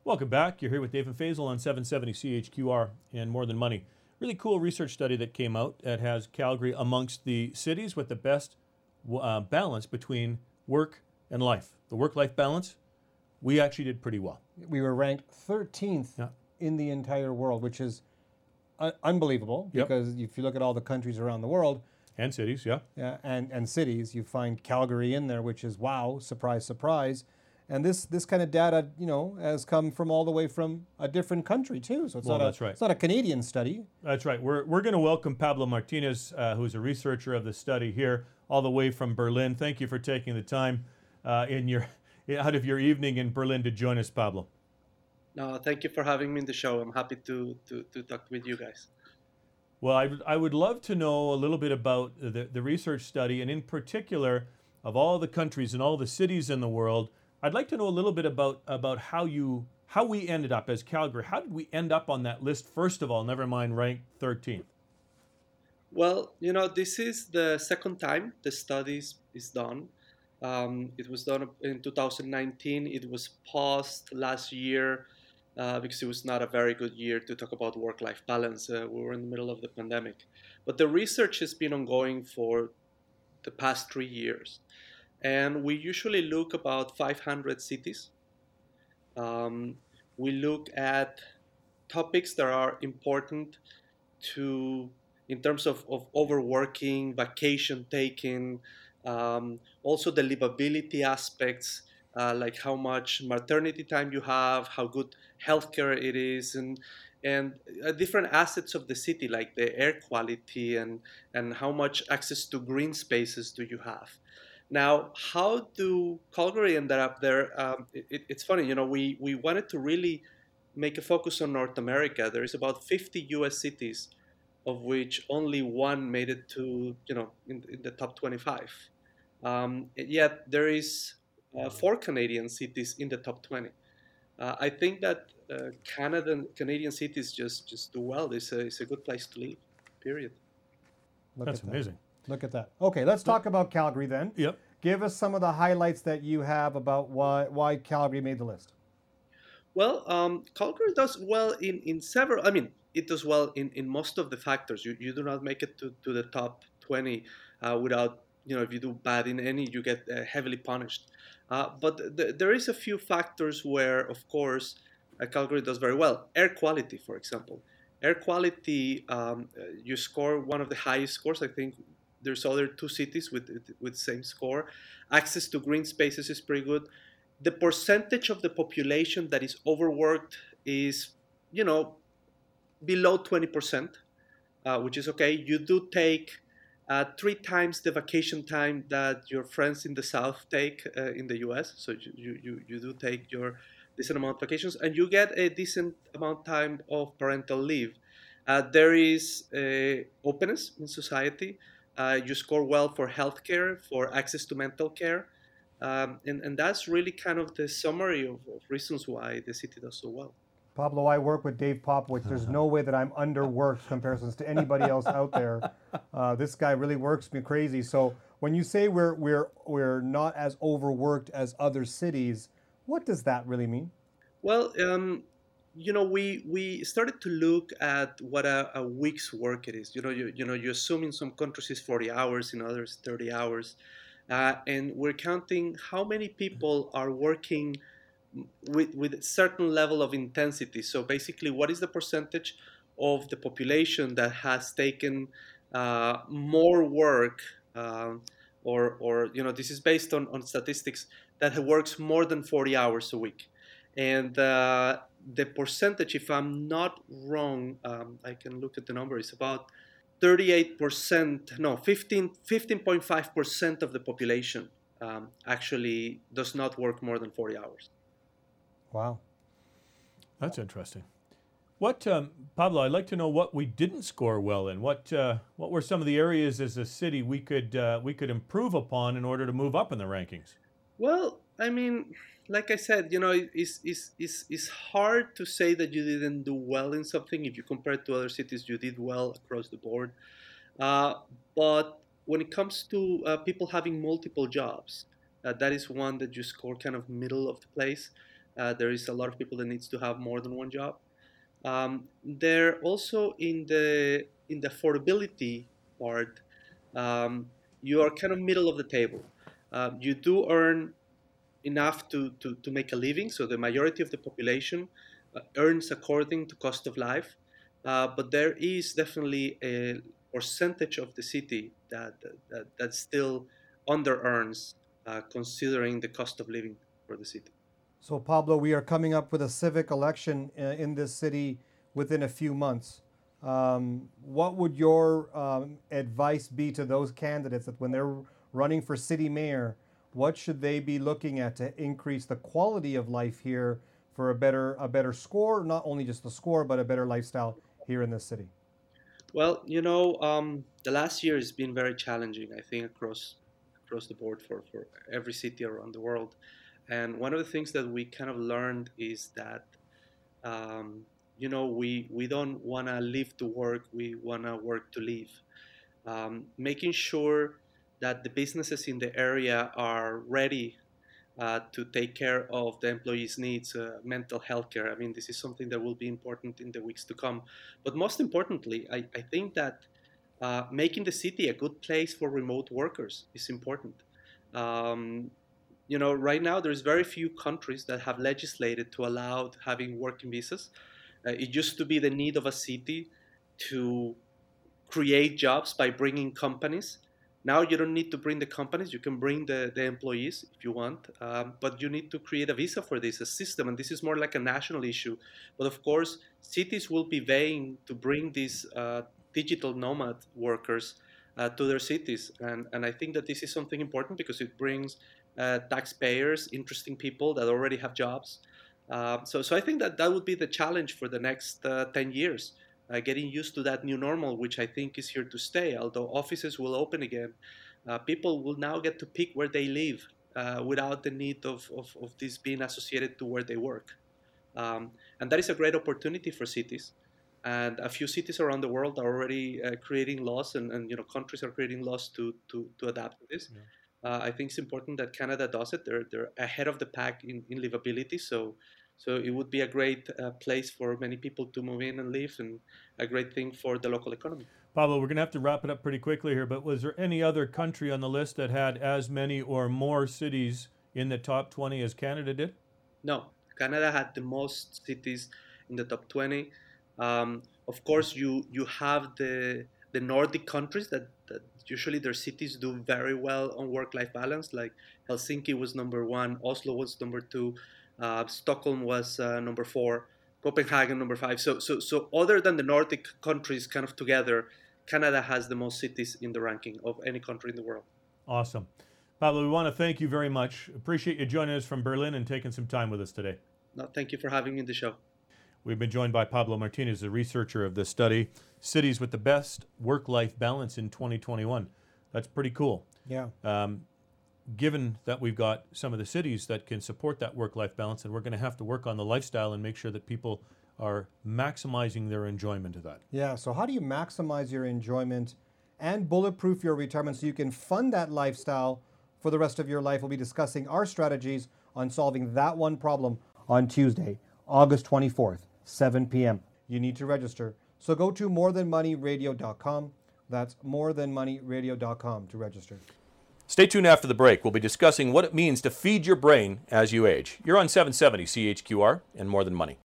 Welcome back. You're here with Dave and Faisal on 770 CHQR and More Than Money. Really cool research study that came out that has Calgary amongst the cities with the best balance between work and life. The work-life balance, we actually did pretty well. We were ranked 13th Yeah. in the entire world, which is unbelievable Yep. because if you look at all the countries around the world And cities, yeah. and cities, you find Calgary in there, which is wow, surprise, surprise. And this kind of data, has come from all the way from a different country too. So it's that's right. It's not a Canadian study. That's right. We're going to welcome Pablo Martinez, who's a researcher of the study here, all the way from Berlin. Thank you for taking the time out of your evening in Berlin to join us, Pablo. No, thank you for having me in the show. I'm happy to talk with you guys. Well, I would love to know a little bit about the research study, and in particular, of all the countries and all the cities in the world. I'd like to know a little bit about how we ended up as Calgary. How did we end up on that list, first of all, never mind ranked 13th? Well, this is the second time the study is done. It was done in 2019. It was paused last year because it was not a very good year to talk about work-life balance. We were in the middle of the pandemic. But the research has been ongoing for the past 3 years. And we usually look about 500 cities. We look at topics that are important in terms of overworking, vacation taking, also the livability aspects, like how much maternity time you have, how good healthcare it is, and different assets of the city, like the air quality and how much access to green spaces do you have. Now, how do Calgary ended up there? It's funny, we wanted to really make a focus on North America. There is about 50 U.S. cities, of which only one made it to, in the top 25. Yet there is 4 Canadian cities in the top 20. I think that Canadian cities just do well. It's a good place to live, period. That's amazing. Look at that. Okay, let's talk about Calgary then. Yep. Give us some of the highlights that you have about why Calgary made the list. Well, Calgary does well in several. I mean, it does well in most of the factors. You do not make it to the top 20 without, if you do bad in any, you get heavily punished. But there is a few factors where, of course, Calgary does very well. Air quality, for example. Air quality, you score one of the highest scores. I think there's other 2 cities with same score. Access to green spaces is pretty good. The percentage of the population that is overworked is, below 20%, which is okay. You do take 3 times the vacation time that your friends in the South take in the US. So you do take your decent amount of vacations, and you get a decent amount of time of parental leave. There is openness in society. You score well for healthcare, for access to mental care. And that's really kind of the summary of reasons why the city does so well. Pablo, I work with Dave Popowich. There's no way that I'm underworked comparisons to anybody else out there. This guy really works me crazy. So when you say we're not as overworked as other cities, what does that really mean? Well, we started to look at what a week's work it is. You assume in some countries it's 40 hours, in others 30 hours. And we're counting how many people are working with a certain level of intensity. So basically, what is the percentage of the population that has taken more work, or this is based on statistics, that works more than 40 hours a week. And the percentage, if I'm not wrong, I can look at the number, is about 38%, no, 15.5% of the population actually does not work more than 40 hours. Wow. That's interesting. What, Pablo, I'd like to know what we didn't score well in. What were some of the areas as a city we could improve upon in order to move up in the rankings? Well, I mean, like I said, it's hard to say that you didn't do well in something. If you compare it to other cities, you did well across the board. But when it comes to people having multiple jobs, that is one that you score kind of middle of the place. There is a lot of people that needs to have more than one job. They're also in the affordability part. Um, you are kind of middle of the table. You do earn enough to make a living. So the majority of the population earns according to cost of life. But there is definitely a percentage of the city that still under earns, considering the cost of living for the city. So, Pablo, we are coming up with a civic election in this city within a few months. What would your advice be to those candidates that when they're running for city mayor, what should they be looking at to increase the quality of life here for a better score, not only just the score, but a better lifestyle here in this city? Well, the last year has been very challenging, I think, across the board for every city around the world. And one of the things that we kind of learned is that, we don't want to live to work, we want to work to live. Making sure that the businesses in the area are ready to take care of the employees' needs, mental health care. I mean, this is something that will be important in the weeks to come. But most importantly, I think that making the city a good place for remote workers is important. Um, right now there's very few countries that have legislated to allow having working visas. It used to be the need of a city to create jobs by bringing companies. Now you don't need to bring the companies, you can bring the employees if you want, but you need to create a visa for this, a system, and this is more like a national issue. But of course, cities will be vying to bring these digital nomad workers to their cities. And I think that this is something important because it brings taxpayers, interesting people that already have jobs. So I think that would be the challenge for the next 10 years, getting used to that new normal, which I think is here to stay. Although offices will open again, people will now get to pick where they live without the need of this being associated to where they work. And that is a great opportunity for cities. And a few cities around the world are already creating laws, and countries are creating laws to adapt to this. Yeah. I think it's important that Canada does it. They're ahead of the pack in livability. So it would be a great place for many people to move in and live, and a great thing for the local economy. Pablo, we're going to have to wrap it up pretty quickly here, but was there any other country on the list that had as many or more cities in the top 20 as Canada did? No, Canada had the most cities in the top 20. Of course, you have the Nordic countries that usually their cities do very well on work-life balance. Like Helsinki was number one, Oslo was number two, Stockholm was number four, Copenhagen number five. So other than the Nordic countries kind of together, Canada has the most cities in the ranking of any country in the world. Awesome. Pablo, we want to thank you very much. Appreciate you joining us from Berlin and taking some time with us today. No, thank you for having me in the show. We've been joined by Pablo Martinez, the researcher of this study, Cities with the Best Work-Life Balance in 2021. That's pretty cool. Yeah. Given that we've got some of the cities that can support that work-life balance, and we're going to have to work on the lifestyle and make sure that people are maximizing their enjoyment of that. Yeah, so how do you maximize your enjoyment and bulletproof your retirement so you can fund that lifestyle for the rest of your life? We'll be discussing our strategies on solving that one problem on Tuesday, August 24th, 7 p.m. You need to register. So go to morethanmoneyradio.com. That's morethanmoneyradio.com to register. Stay tuned after the break. We'll be discussing what it means to feed your brain as you age. You're on 770 CHQR and More Than Money.